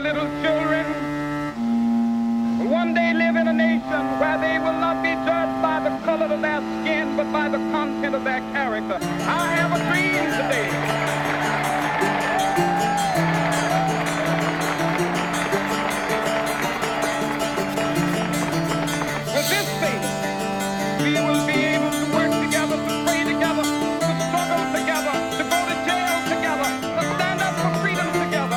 little children will one day live in a nation where they will not be judged by the color of their skin, but by the content of their character. I have a dream today. With this faith, we will be able to work together, to pray together, to struggle together, to go to jail together, to stand up for freedom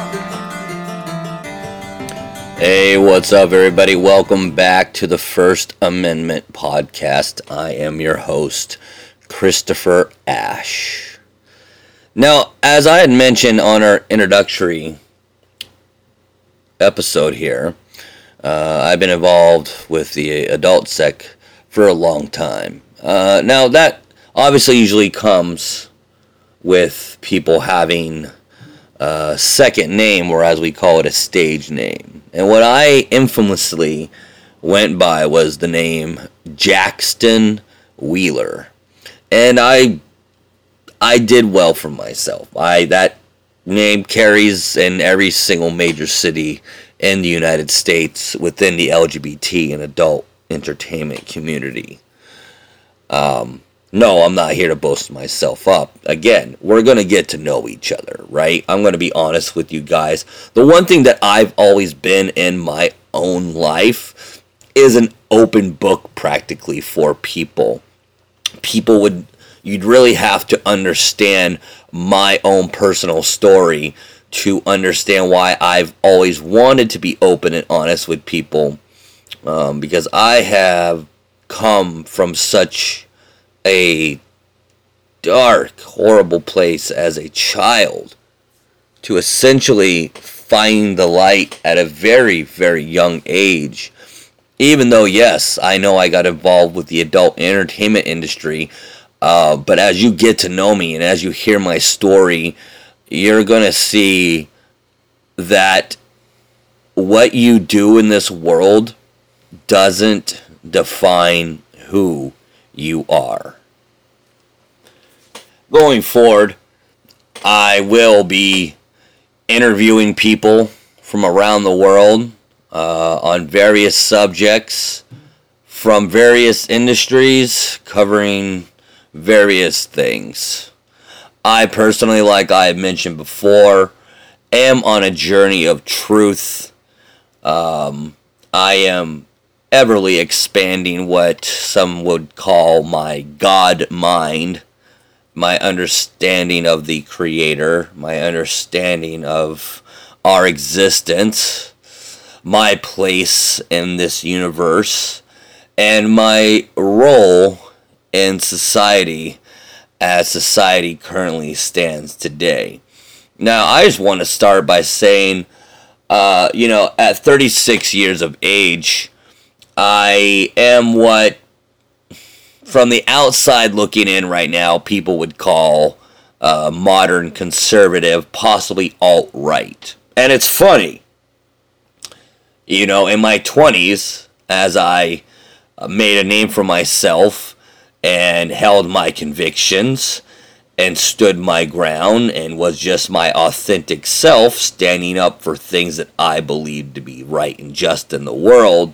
together. Hey, what's up, everybody? Welcome back to the First Amendment podcast. I am your host, Christopher Ash. Now, as I had mentioned on our introductory episode here, I've been involved with the adult sec for a long time. Now, that obviously usually comes with people having a second name, or as we call it, a stage name. And what I infamously went by was the name Jackson Wheeler. And I did well for myself. That name carries in every single major city in the United States within the LGBT and adult entertainment community. No, I'm not here to boast myself up. Again, we're going to get to know each other, right? I'm going to be honest with you guys. The one thing that I've always been in my own life is an open book practically for people. You'd really have to understand my own personal story to understand why I've always wanted to be open and honest with people, because I have come from such a dark, horrible place as a child to essentially find the light at a very, very young age. Even though, yes, I know I got involved with the adult entertainment industry, but as you get to know me and as you hear my story, you're going to see that what you do in this world doesn't define who you are. Going forward, I will be interviewing people from around the world on various subjects from various industries covering various things. I personally, like I had mentioned before, am on a journey of truth. I am everly expanding what some would call my God mind, my understanding of the Creator, my understanding of our existence, my place in this universe, and my role in society as society currently stands today. Now, I just want to start by saying, at 36 years of age, I am what, from the outside looking in right now, people would call modern conservative, possibly alt-right. And it's funny, in my 20s, as I made a name for myself and held my convictions and stood my ground and was just my authentic self, standing up for things that I believed to be right and just in the world,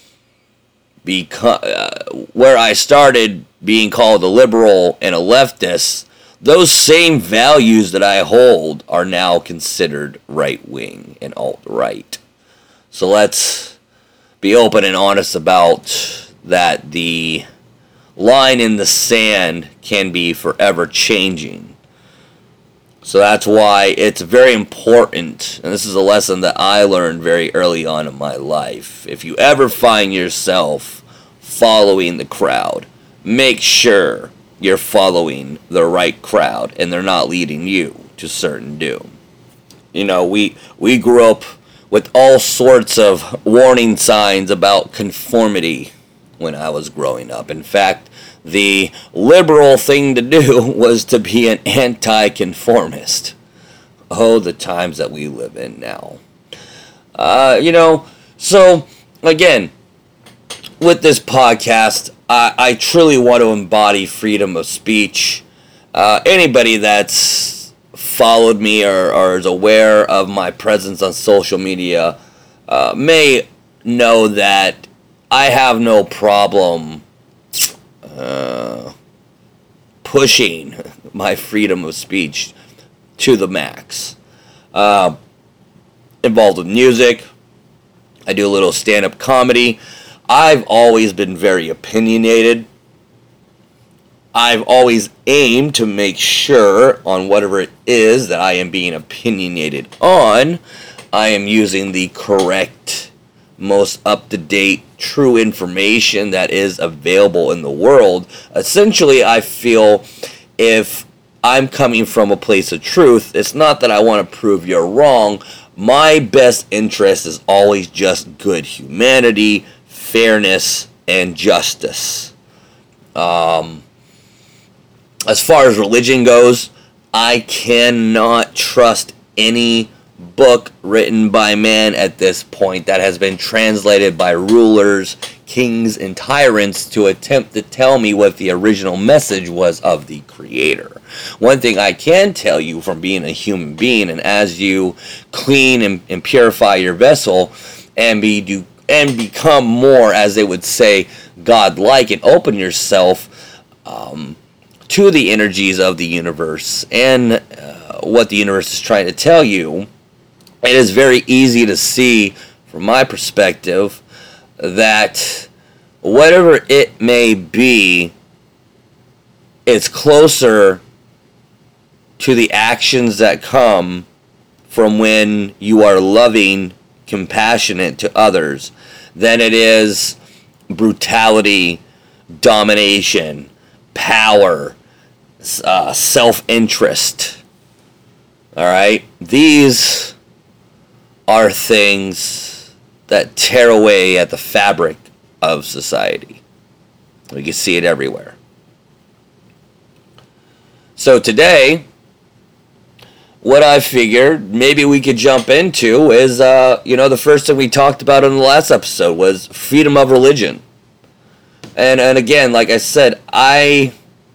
where I started being called a liberal and a leftist, those same values that I hold are now considered right-wing and alt-right. So let's be open and honest about that. The line in the sand can be forever changing. So that's why it's very important, and this is a lesson that I learned very early on in my life. If you ever find yourself following the crowd, make sure you're following the right crowd and they're not leading you to certain doom. We grew up with all sorts of warning signs about conformity when I was growing up. In fact, the liberal thing to do was to be an anti-conformist. Oh, the times that we live in now. So, again, with this podcast, I truly want to embody freedom of speech. Anybody that's followed me or is aware of my presence on social media may know that I have no problem pushing my freedom of speech to the max. Involved with music. I do a little stand-up comedy. I've always been very opinionated. I've always aimed to make sure on whatever it is that I am being opinionated on, I am using the correct, most up-to-date, true information that is available in the world. Essentially, I feel if I'm coming from a place of truth, it's not that I want to prove you're wrong. My best interest is always just good humanity, fairness, and justice. As far as religion goes, I cannot trust any book written by man at this point that has been translated by rulers, kings, and tyrants to attempt to tell me what the original message was of the Creator. One thing I can tell you from being a human being, and as you clean and purify your vessel and become more, as they would say, God-like, and open yourself to the energies of the universe and what the universe is trying to tell you, it is very easy to see, from my perspective, that whatever it may be, it's closer to the actions that come from when you are loving, compassionate to others, than it is brutality, domination, power, self-interest. All right? These are things that tear away at the fabric of society. We can see it everywhere. So today, what I figured maybe we could jump into is, the first thing we talked about in the last episode was freedom of religion. And again, like I said, I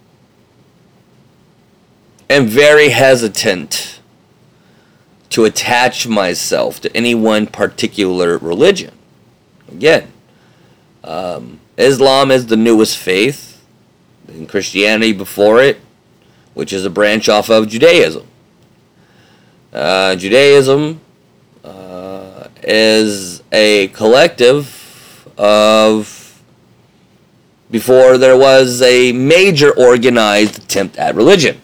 am very hesitant to attach myself to any one particular religion. Again, Islam is the newest faith, and Christianity before it, which is a branch off of Judaism. Judaism is a collective of, before there was a major organized attempt at religion.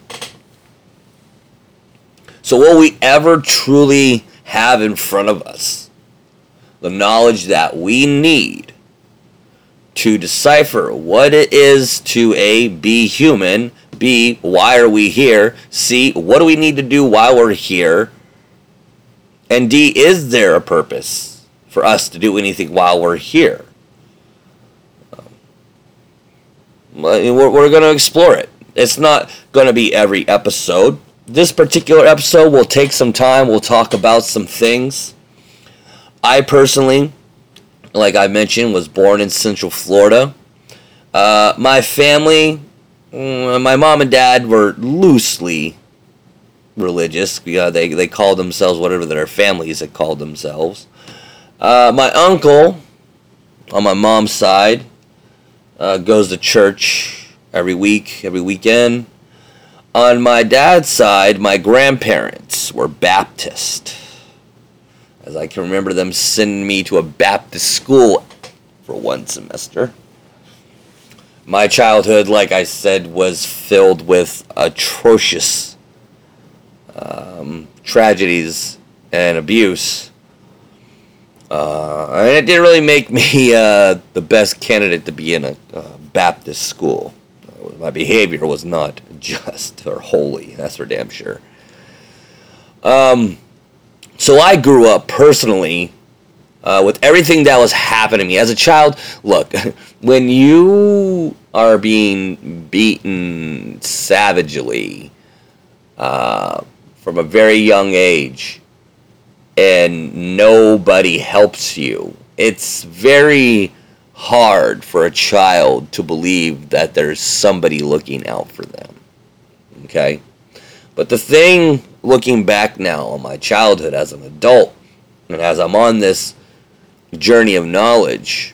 So will we ever truly have in front of us the knowledge that we need to decipher what it is to A, be human, B, why are we here, C, what do we need to do while we're here, and D, is there a purpose for us to do anything while we're here? We're going to explore it. It's not going to be every episode. This particular episode will take some time. We'll talk about some things. I personally, like I mentioned, was born in Central Florida. My family, my mom and dad were loosely religious. They called themselves whatever their families had called themselves. My uncle, on my mom's side, goes to church every week, every weekend. On my dad's side, my grandparents were Baptist, as I can remember them sending me to a Baptist school for one semester. My childhood, like I said, was filled with atrocious tragedies and abuse. And it didn't really make me the best candidate to be in a Baptist school. My behavior was not just or holy, that's for damn sure. So I grew up personally with everything that was happening to me. As a child, look, when you are being beaten savagely from a very young age and nobody helps you, it's very hard for a child to believe that there's somebody looking out for them. Okay? But the thing looking back now on my childhood as an adult, and as I'm on this journey of knowledge,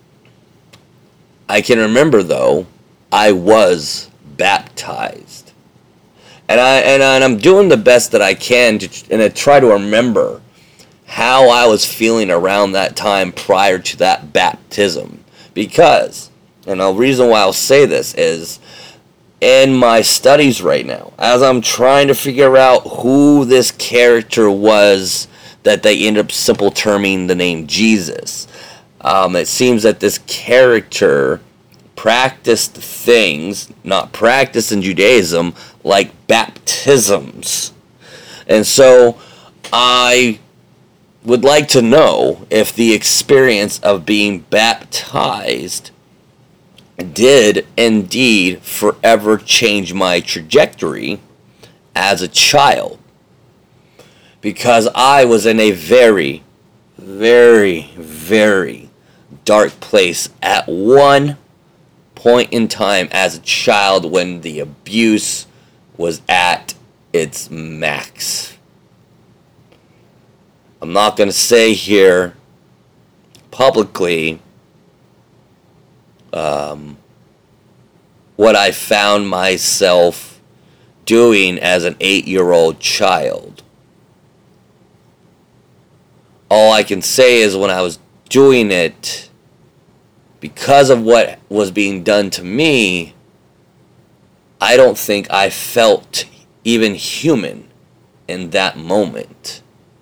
I can remember, though, I was baptized. And I'm doing the best that I can to try to remember how I was feeling around that time prior to that baptism. Because, and the reason why I'll say this is, in my studies right now, as I'm trying to figure out who this character was that they end up simple terming the name Jesus, it seems that this character practiced things not practiced in Judaism, like baptisms. And so I would like to know if the experience of being baptized did indeed forever change my trajectory as a child. Because I was in a very, very, very dark place at one point in time as a child when the abuse was at its max. I'm not going to say here publicly what I found myself doing as an 8-year-old child. All I can say is when I was doing it, because of what was being done to me, I don't think I felt even human in that moment.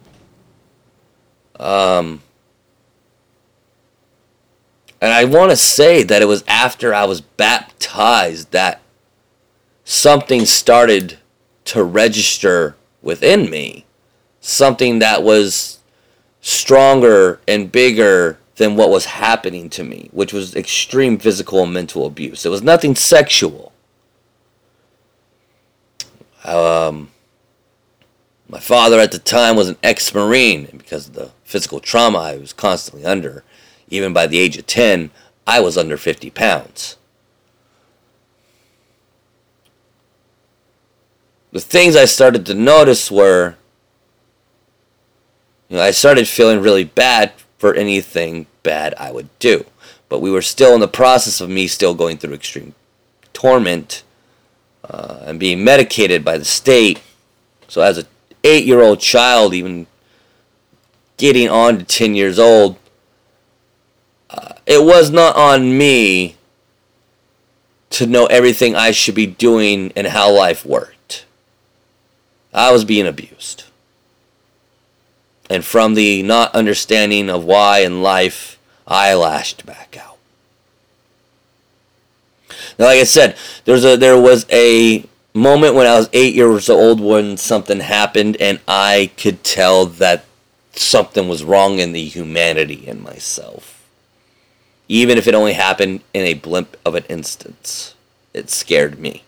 And I want to say that it was after I was baptized that something started to register within me. Something that was stronger and bigger than what was happening to me, which was extreme physical and mental abuse. It was nothing sexual. My father at the time was an ex-Marine, and because of the physical trauma I was constantly under, even by the age of 10, I was under 50 pounds. The things I started to notice were, I started feeling really bad for anything bad I would do. But we were still in the process of me still going through extreme torment and being medicated by the state. So as an 8-year-old child, even getting on to 10 years old, it was not on me to know everything I should be doing and how life worked. I was being abused. And from the not understanding of why in life, I lashed back out. Now, like I said, there was a moment when I was 8 years old when something happened and I could tell that something was wrong in the humanity in myself. Even if it only happened in a blip of an instant, it scared me.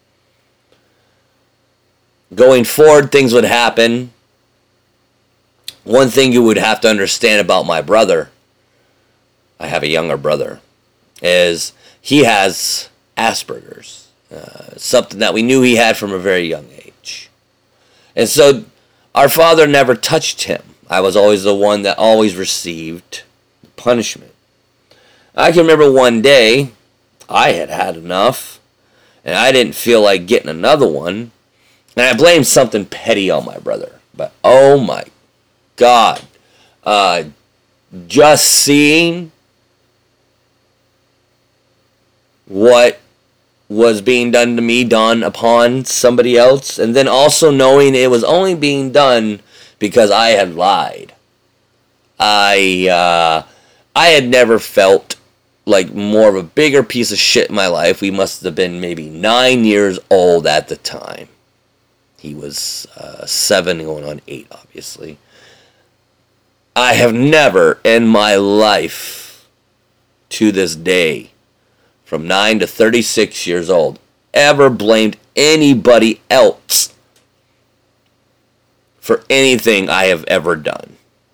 Going forward, things would happen. One thing you would have to understand about my brother, I have a younger brother, is he has Asperger's. Something that we knew he had from a very young age. And so our father never touched him. I was always the one that always received punishment. I can remember one day, I had had enough, and I didn't feel like getting another one, and I blamed something petty on my brother. But oh my God, just seeing what was being done to me done upon somebody else, and then also knowing it was only being done because I had lied. I had never felt like more of a bigger piece of shit in my life. We must have been maybe 9 years old at the time. He was 7 going on 8, obviously. I have never in my life, to this day, from 9 to 36 years old, ever blamed anybody else for anything I have ever done.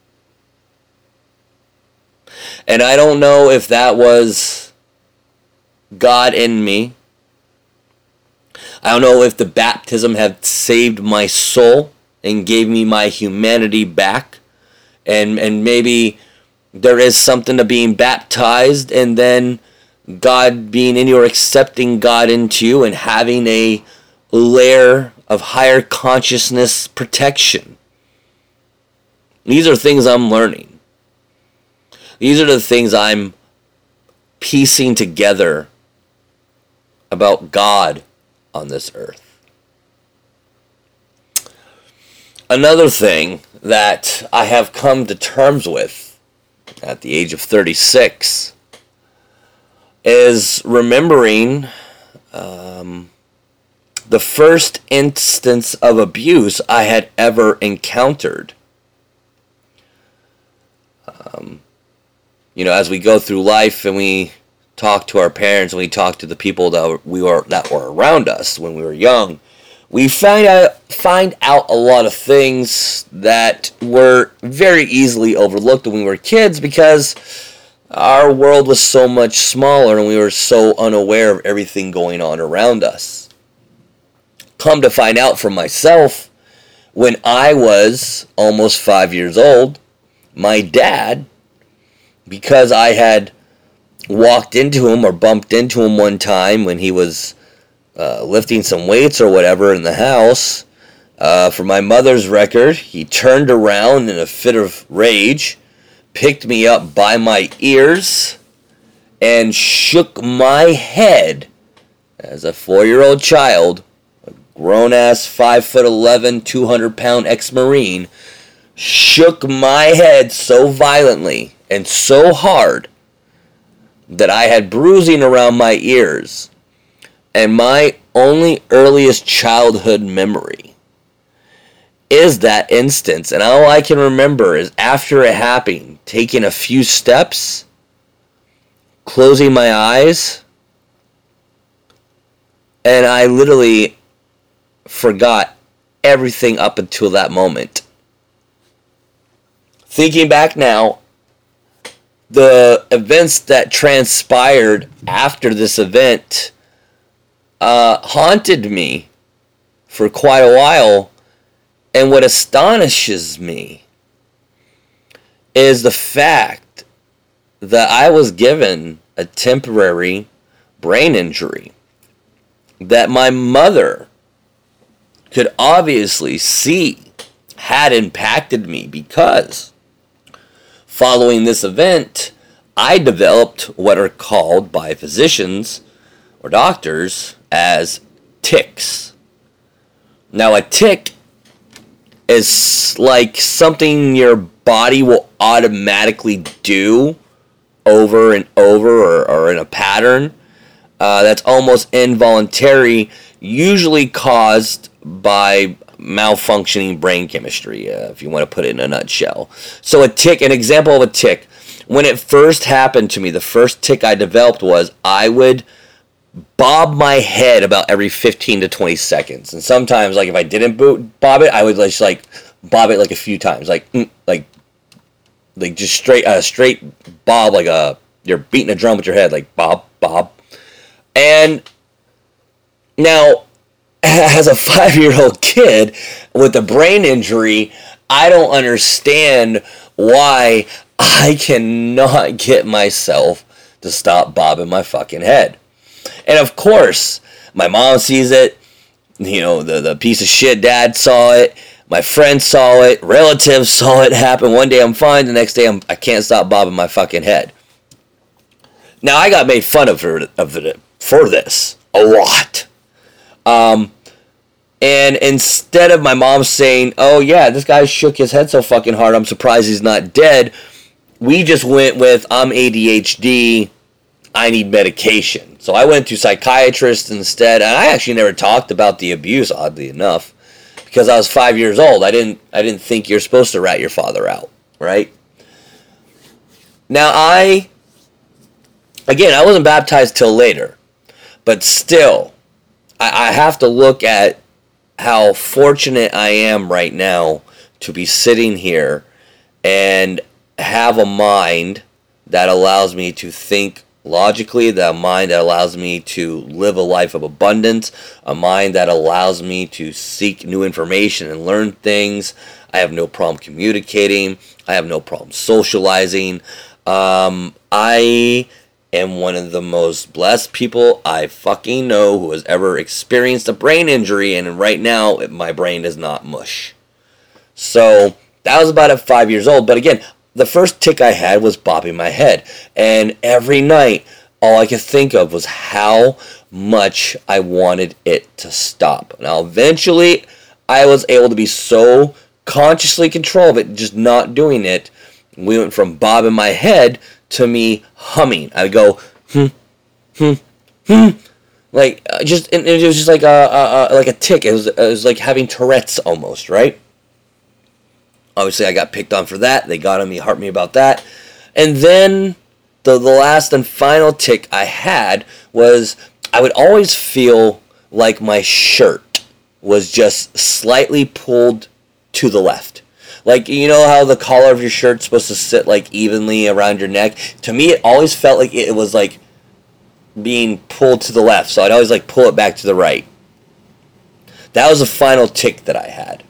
And I don't know if that was God in me. I don't know if the baptism had saved my soul and gave me my humanity back. And maybe there is something to being baptized and then God being in you, or accepting God into you and having a layer of higher consciousness protection. These are things I'm learning. These are the things I'm piecing together about God on this earth. Another thing that I have come to terms with at the age of 36 is remembering the first instance of abuse I had ever encountered. As we go through life and we talk to our parents and we talk to the people that were around us when we were young, we find out a lot of things that were very easily overlooked when we were kids because our world was so much smaller and we were so unaware of everything going on around us. Come to find out for myself, when I was almost 5 years old, my dad, because I had walked into him or bumped into him one time when he was lifting some weights or whatever in the house, for my mother's record, he turned around in a fit of rage, picked me up by my ears, and shook my head as a 4-year-old child, a grown-ass 5'11", 200-pound ex-Marine, shook my head so violently and so hard that I had bruising around my ears. And my only earliest childhood memory is that instance. And all I can remember is after it happened, taking a few steps, closing my eyes, and I literally forgot everything up until that moment. Thinking back now, the events that transpired after this event haunted me for quite a while. And what astonishes me is the fact that I was given a temporary brain injury that my mother could obviously see had impacted me, because following this event, I developed what are called by physicians or doctors as tics. Now, a tic is like something your body will automatically do over and over, or in a pattern that's almost involuntary, usually caused by malfunctioning brain chemistry, if you want to put it in a nutshell. So a tic, an example of a tic, when it first happened to me, the first tic I developed was I would bob my head about every 15 to 20 seconds. And sometimes, like, if I didn't bob it, I would just like bob it like a few times, like just straight bob, like you're beating a drum with your head, like bob, bob. And now, as a 5-year-old kid with a brain injury, I don't understand why I cannot get myself to stop bobbing my fucking head. And of course, my mom sees it, the piece of shit dad saw it, my friends saw it, relatives saw it happen. One day I'm fine, the next day I can't stop bobbing my fucking head. Now, I got made fun of for this a lot. And instead of my mom saying, oh yeah, this guy shook his head so fucking hard, I'm surprised he's not dead, we just went with, I'm ADHD, I need medication. So I went to psychiatrist instead, and I actually never talked about the abuse, oddly enough, because I was 5 years old. I didn't think you're supposed to rat your father out, right? Now, I wasn't baptized till later, but still, I have to look at how fortunate I am right now to be sitting here and have a mind that allows me to think logically, the mind that allows me to live a life of abundance, a mind that allows me to seek new information and learn things. I have no problem communicating. I have no problem socializing. I am one of the most blessed people I fucking know who has ever experienced a brain injury, and right now my brain is not mush. So that was about at 5 years old. But again, the first tick I had was bobbing my head. And every night, all I could think of was how much I wanted it to stop. Now, eventually, I was able to be so consciously control of it, just not doing it. We went from bobbing my head to me humming. I would go, like, and it was just like a tick. It was like having Tourette's almost, right? Obviously, I got picked on for that. They got on me, harped me about that. And then the last and final tick I had was I would always feel like my shirt was just slightly pulled to the left. Like, you know how the collar of your shirt's supposed to sit like evenly around your neck? To me, it always felt like it was like being pulled to the left. So I'd always like pull it back to the right. That was the final tick that I had.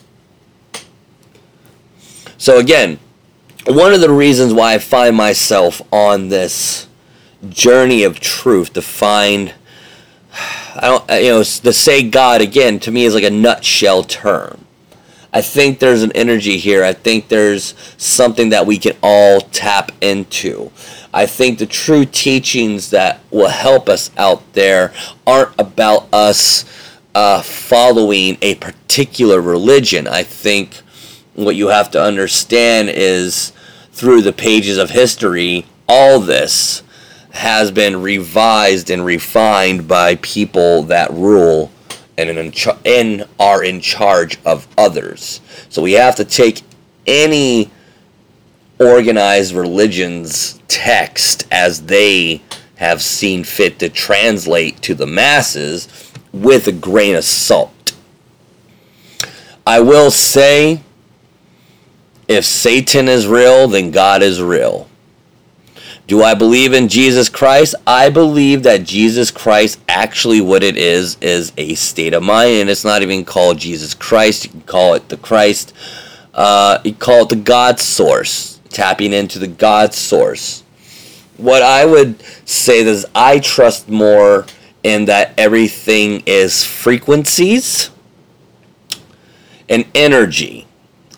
So again, one of the reasons why I find myself on this journey of truth to find, to say God again to me is like a nutshell term. I think there's an energy here. I think there's something that we can all tap into. I think the true teachings that will help us out there aren't about us following a particular religion. I think what you have to understand is through the pages of history, all this has been revised and refined by people that rule and are in charge of others. So we have to take any organized religion's text as they have seen fit to translate to the masses with a grain of salt. I will say, if Satan is real, then God is real. Do I believe in Jesus Christ? I believe that Jesus Christ, actually what it is a state of mind, and it's not even called Jesus Christ. You can call it the Christ. You call it the God source, tapping into the God source. What I would say is I trust more in that everything is frequencies and energy.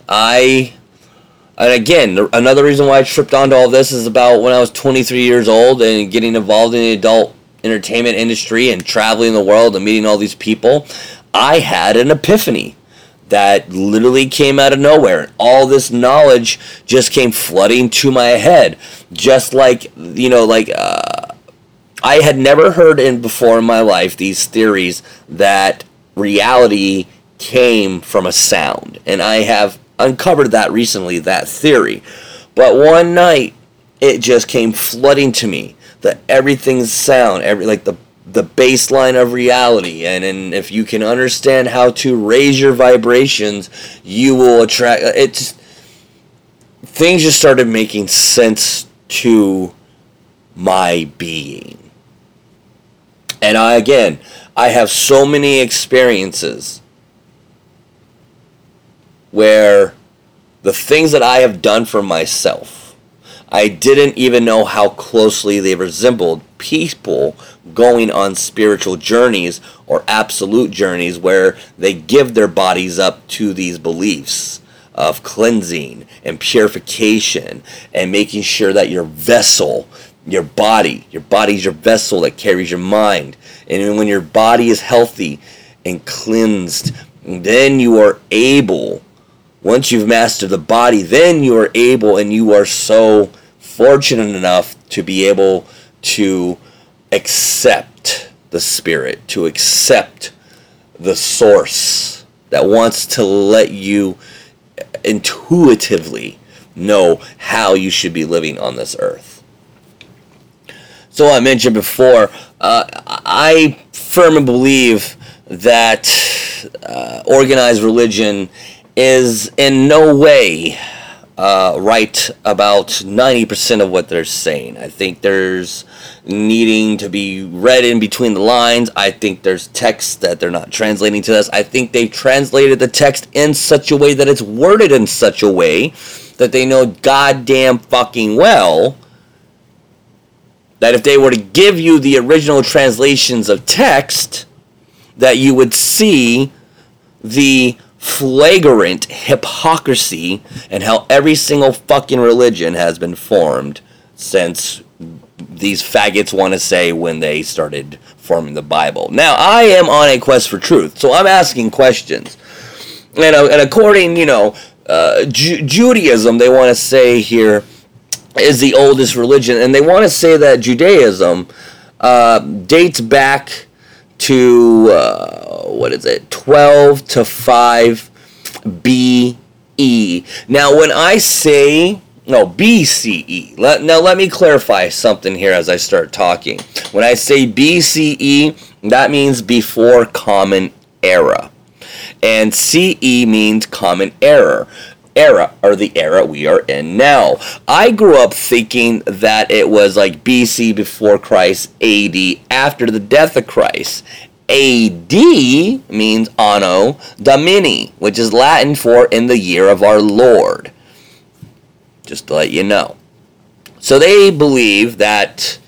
And again, another reason why I tripped onto all this is about when I was 23 years old and getting involved in the adult entertainment industry and traveling the world and meeting all these people. I had an epiphany that literally came out of nowhere. All this knowledge just came flooding to my head. Just like, I had never heard before in my life these theories that reality came from a sound. And I have uncovered that recently, that theory. But one night, it just came flooding to me that everything's sound, the baseline of reality, and if you can understand how to raise your vibrations, you will attract. Things just started making sense to my being. And I have so many experiences where the things that I have done for myself, I didn't even know how closely they resembled people going on spiritual journeys or absolute journeys where they give their bodies up to these beliefs of cleansing and purification and making sure that your vessel, your body's your vessel that carries your mind. And when your body is healthy and cleansed, then you are able, once you've mastered the body, then you are able, and you are so fortunate enough to be able to accept the spirit, to accept the source that wants to let you intuitively know how you should be living on this earth. So I mentioned before, I firmly believe that organized religion is in no way right about 90% of what they're saying. I think there's needing to be read in between the lines. I think there's text that they're not translating to us. I think they translated the text in such a way that it's worded in such a way that they know goddamn fucking well that if they were to give you the original translations of text, that you would see the flagrant hypocrisy and how every single fucking religion has been formed since these faggots want to say when they started forming the Bible. Now, I am on a quest for truth, so I'm asking questions. And according, Judaism, they want to say here, is the oldest religion, and they want to say that Judaism dates back to 12 to 5 BE. Now, when I say BCE. Let me clarify something here as I start talking. When I say BCE, that means before Common Era, and CE means Common Era, or the era we are in now. I grew up thinking that it was like BC, before Christ, AD after the death of Christ. AD means Anno Domini, which is Latin for in the year of our Lord. Just to let you know. So they believe that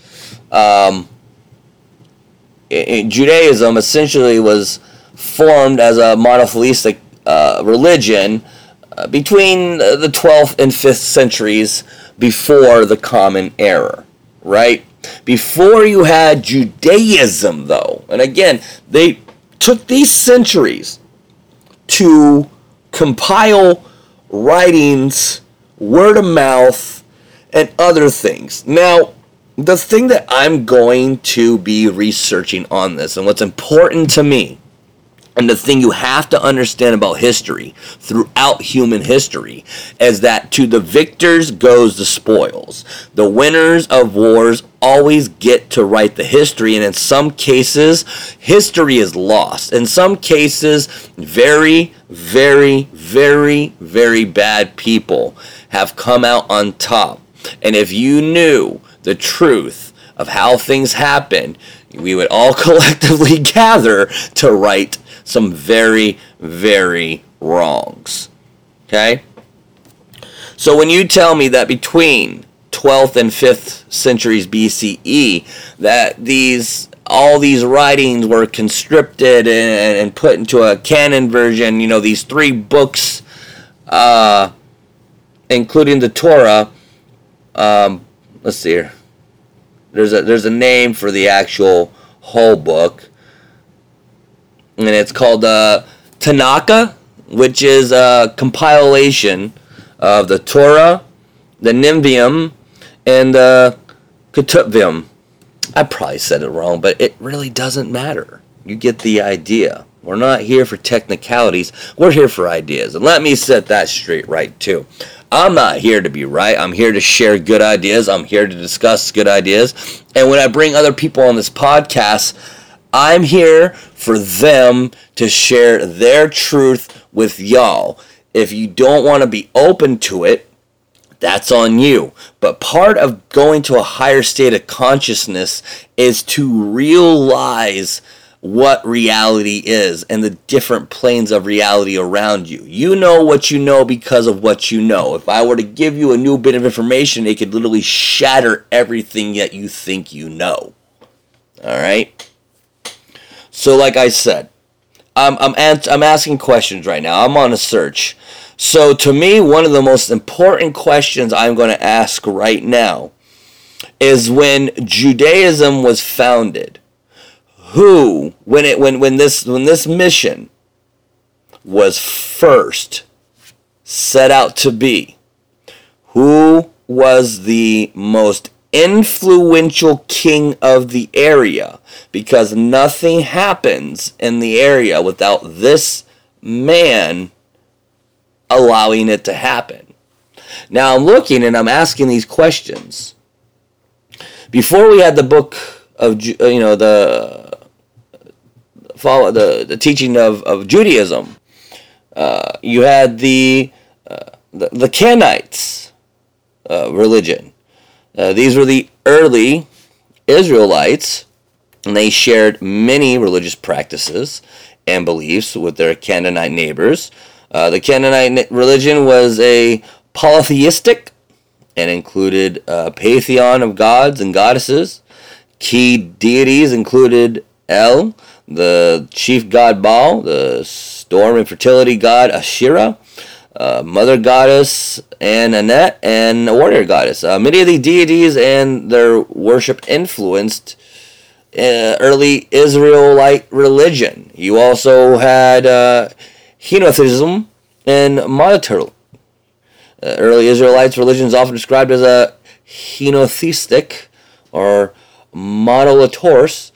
Judaism essentially was formed as a monotheistic religion between the 12th and 5th centuries before the Common Era, right? Before you had Judaism, though, and again, they took these centuries to compile writings, word of mouth, and other things. Now, the thing that I'm going to be researching on this, and what's important to me, and the thing you have to understand about history throughout human history, is that to the victors goes the spoils. The winners of wars always get to write the history, and in some cases, history is lost. In some cases, very, very, very, very bad people have come out on top. And if you knew the truth of how things happened, we would all collectively gather to right some very, very wrongs. Okay? So when you tell me that between 12th and 5th centuries BCE, that all these writings were conscripted and put into a canon version, these 3 books, including the Torah, let's see here. There's a name for the actual whole book, and it's called Tanakh, which is a compilation of the Torah, the Nevi'im, and the Ketuvim. I probably said it wrong, but it really doesn't matter. You get the idea. We're not here for technicalities. We're here for ideas. And let me set that straight right, too. I'm not here to be right. I'm here to share good ideas. I'm here to discuss good ideas. And when I bring other people on this podcast, I'm here for them to share their truth with y'all. If you don't want to be open to it, that's on you. But part of going to a higher state of consciousness is to realize what reality is and the different planes of reality around you. You know what you know because of what you know. If I were to give you a new bit of information, it could literally shatter everything that you think you know. All right? So like I said, I'm asking questions right now. I'm on a search. So to me, one of the most important questions I'm going to ask right now is, when Judaism was founded, who, when this mission was first set out to be, who was the most influential king of the area? Because nothing happens in the area without this man allowing it to happen. Now I'm looking and I'm asking these questions. Before we had the book of the teaching of Judaism, you had the the Canaanites religion. These were the early Israelites, and they shared many religious practices and beliefs with their Canaanite neighbors. The Canaanite religion was a polytheistic and included a pantheon of gods and goddesses. Key deities included El, the chief god Baal, the storm and fertility god Asherah, mother goddess Anet, and a warrior goddess. Many of the deities and their worship influenced early Israelite religion. You also had henotheism and monotheism. Early Israelites' religion is often described as a henotheistic or monolatrous,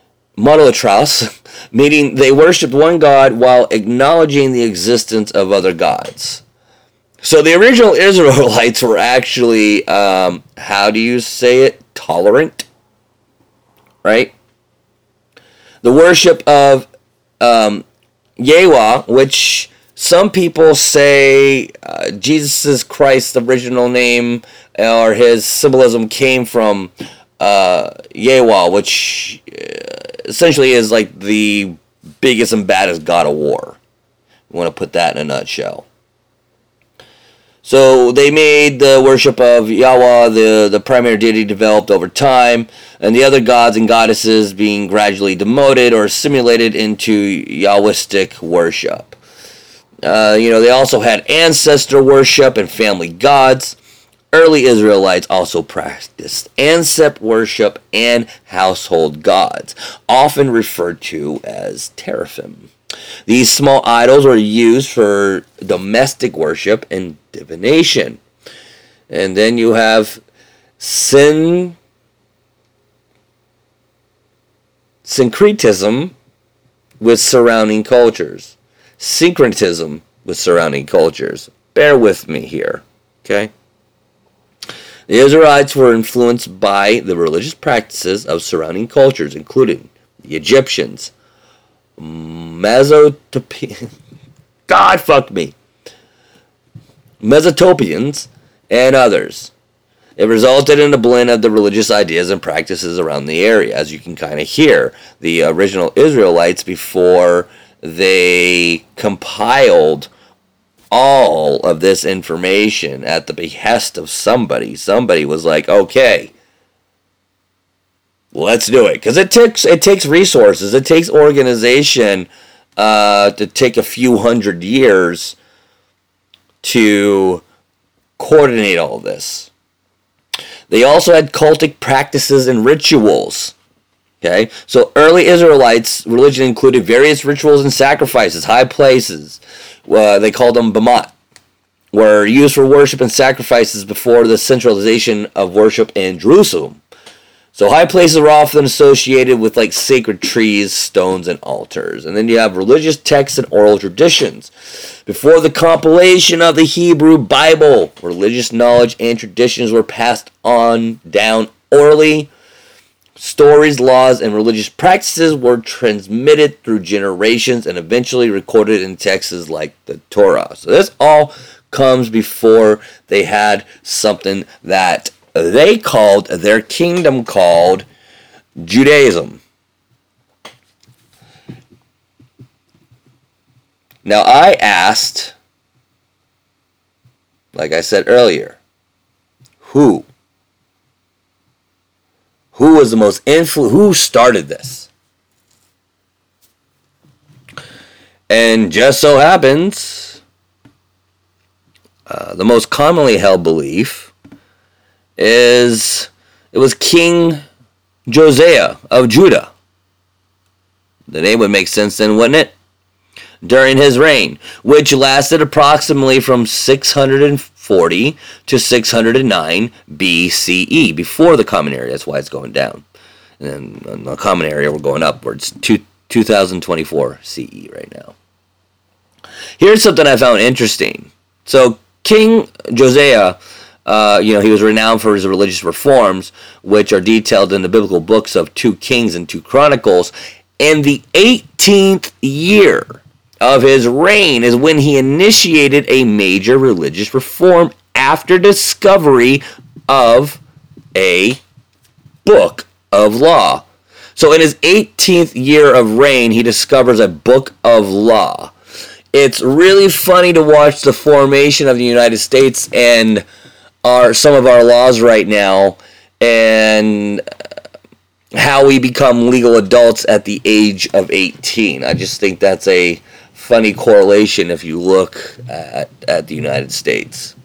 meaning they worshipped one god while acknowledging the existence of other gods. So the original Israelites were actually, how do you say it, tolerant, right? The worship of Yahweh, which some people say Jesus Christ's original name or his symbolism came from Yahweh, which essentially is like the biggest and baddest god of war. You want to put that in a nutshell. So they made the worship of Yahweh the primary deity developed over time, and the other gods and goddesses being gradually demoted or assimilated into Yahwistic worship. They also had ancestor worship and family gods. Early Israelites also practiced ancestor worship and household gods, often referred to as teraphim. These small idols were used for domestic worship and divination. And then you have syncretism with surrounding cultures. Syncretism with surrounding cultures. Bear with me here, okay? The Israelites were influenced by the religious practices of surrounding cultures, including the Egyptians, Mesopotamians, and others. It resulted in a blend of the religious ideas and practices around the area, as you can kind of hear. The original Israelites, before they compiled all of this information at the behest of somebody was like, okay, let's do it. Because it takes resources. It takes organization to take a few hundred years to coordinate all this. They also had cultic practices and rituals. Okay, so early Israelites' religion included various rituals and sacrifices. High places, they called them Bamot, were used for worship and sacrifices before the centralization of worship in Jerusalem. So high places were often associated with like sacred trees, stones, and altars. And then you have religious texts and oral traditions. Before the compilation of the Hebrew Bible, religious knowledge and traditions were passed on down orally. Stories, laws, and religious practices were transmitted through generations and eventually recorded in texts like the Torah. So this all comes before they had something that they called, their kingdom called Judaism. Now I asked, like I said earlier, who was the most who started this? And just so happens, the most commonly held belief is it was King Josiah of Judah. The name would make sense then, wouldn't it? During his reign, which lasted approximately from 640 to 609 BCE, before the Common Era. That's why it's going down. And then the Common Era, we're going upwards. 2024 CE right now. Here's something I found interesting. So King Josiah, he was renowned for his religious reforms, which are detailed in the biblical books of 2 Kings and 2 Chronicles. In the 18th year of his reign is when he initiated a major religious reform after discovery of a book of law. So in his 18th year of reign, he discovers a book of law. It's really funny to watch the formation of the United States and some of our laws right now, and how we become legal adults at the age of 18. I just think that's a funny correlation if you look at the United States.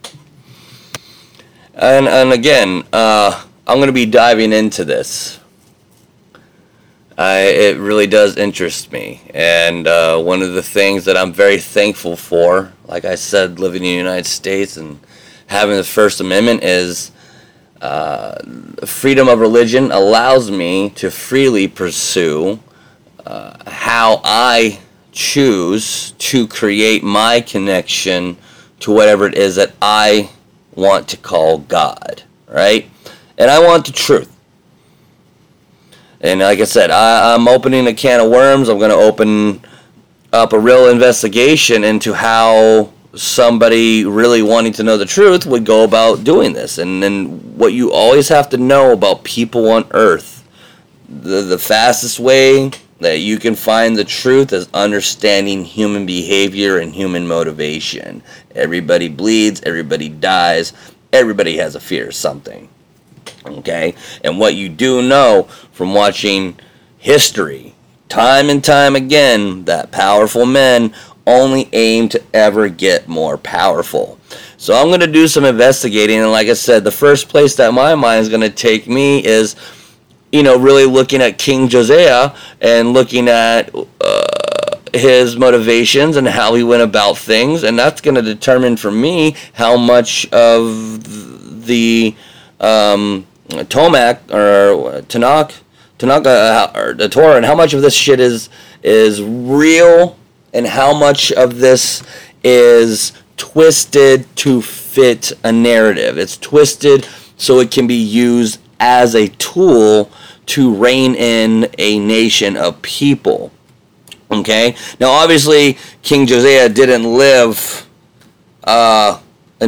And again, I'm going to be diving into this. It really does interest me. And one of the things that I'm very thankful for, like I said, living in the United States and having the First Amendment, is freedom of religion allows me to freely pursue how I choose to create my connection to whatever it is that I want to call God, right? And I want the truth. And like I said, I'm opening a can of worms. I'm going to open up a real investigation into how somebody really wanting to know the truth would go about doing this. And then what you always have to know about people on earth, the fastest way that you can find the truth is understanding human behavior and human motivation. Everybody bleeds, everybody dies, everybody has a fear of something. Okay? And what you do know from watching history, time and time again, that powerful men only aim to ever get more powerful. So I'm going to do some investigating, and like I said, the first place that my mind is going to take me is, really looking at King Josiah and looking at his motivations and how he went about things, and that's going to determine for me how much of the Tanakh or the Torah, and how much of this shit is real, and how much of this is twisted to fit a narrative. It's twisted so it can be used as a tool to rein in a nation of people. Okay? Now, obviously, King Josiah didn't live to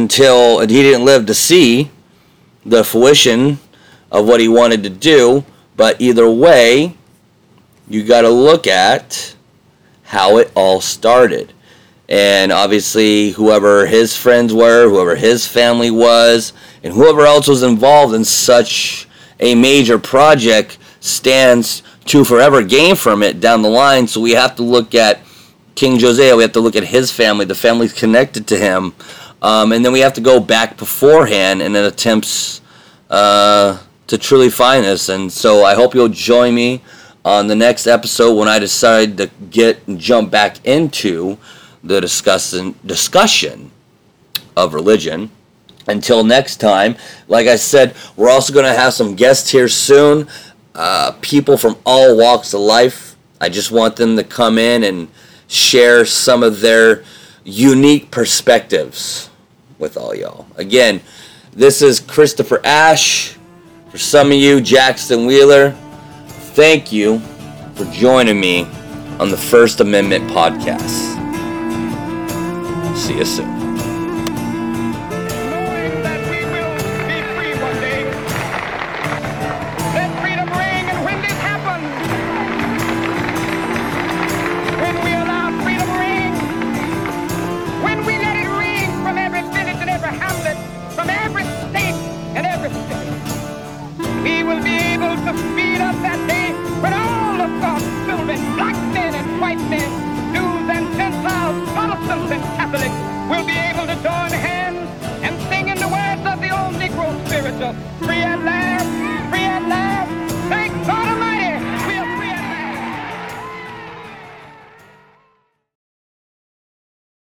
see the fruition of what he wanted to do, but either way, you got to look at how it all started. And obviously, whoever his friends were, whoever his family was, and whoever else was involved in such a major project stands to forever gain from it down the line. So we have to look at King Josiah, we have to look at his family, the families connected to him, and then we have to go back beforehand in an attempts to truly find this. And so I hope you'll join me on the next episode when I decide to jump back into the discussion of religion. Until next time, like I said, we're also going to have some guests here soon, people from all walks of life. I just want them to come in and share some of their unique perspectives with all y'all. Again, this is Christopher Ash. For some of you, Jackson Wheeler. Thank you for joining me on the First Amendment podcast. See you soon. Knowing that we will be free one day, let freedom ring, and when this happens, when we allow freedom ring, when we let it ring from every village and every hamlet, from every state and every city, we will be able to speed up that day when all of God's children, black men and white men,